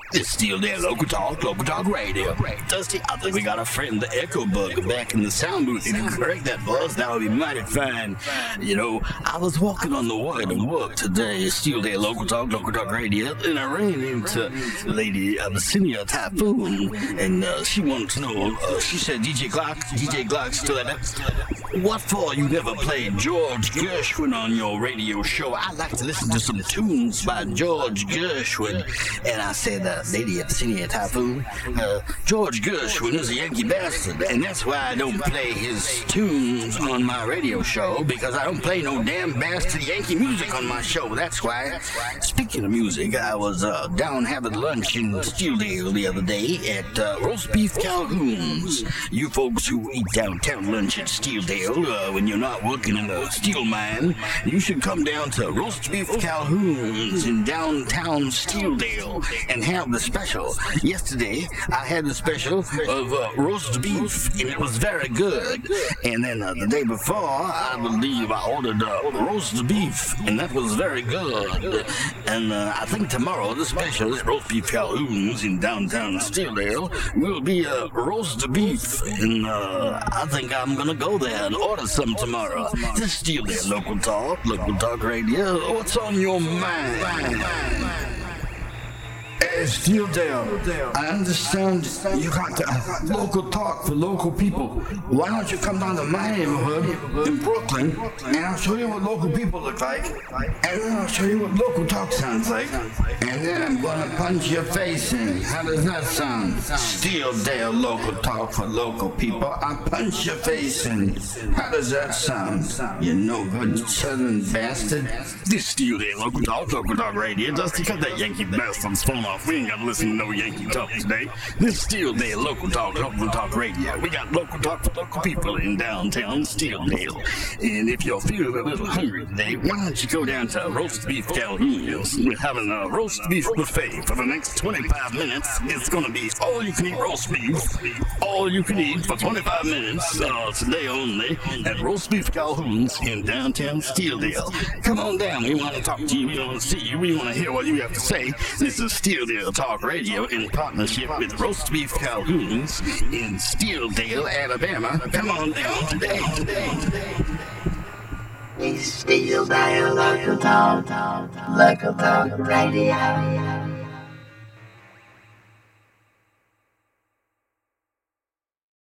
It's still there, Local Talk Radio. Dusty, I think we got a friend, the Echo Bug, back in the sound booth. If you correct that, Buzz, that would be mighty fine. You know, I was walking on the way to work today. It's still there, Local Talk Radio, and I ran into Lady Abyssinia Typhoon, and she wanted to know, she said, DJ Glock, still at that? What for you never played George Gershwin on your radio show? I like to listen to some tunes by George Gershwin. And I said, Lady Abyssinia Typhoon, George Gershwin is a Yankee bastard, and that's why I don't play his tunes on my radio show, because I don't play no damn bastard Yankee music on my show. That's why. Speaking of music, I was down having lunch in Steeldale the other day at Roast Beef Calhoun's. You folks who eat downtown lunch at Steeldale, when you're not working in a steel mine, you should come down to Roast Beef Calhoun's in downtown Steeldale and have the special. Yesterday, I had the special of roast beef, and it was very good. And then the day before, I believe I ordered roast beef, and that was very good. And I think tomorrow, the special at Roast Beef Calhoun's in downtown Steeldale will be roast beef. And I think I'm going to go there and order some tomorrow. Just Steeldale Local Talk Radio. What's on your mind? Hey, Steeldale, I understand you got local talk for local people. Why don't you come down to my neighborhood in Brooklyn, and I'll show you what local people look like, and then I'll show you what local talk sounds like, and then I'm gonna punch your face in. How does that sound? Steeldale Local Talk for local people. I'll punch your face in. How does that sound? You no good southern bastard. This Steeldale Local Talk Radio. Just because that Yankee bastard's phone off. We ain't got to listen to no Yankee talk today. This is Steeldale Local Talk Radio. We got local talk for local people in downtown Steeldale. And if you're feeling a little hungry today, why don't you go down to Roast Beef Calhoun's? We're having a roast beef buffet for the next 25 minutes. It's going to be all you can eat roast beef. All you can eat for 25 minutes today only at Roast Beef Calhoun's in downtown Steeldale. Come on down. We want to talk to you. We want to see you. We want to hear what you have to say. This is Steeldale Talk Radio in partnership with Roast Beef Calhoun's in Steeldale, Alabama. Come on down today. It's Steeldale Local Talk Radio.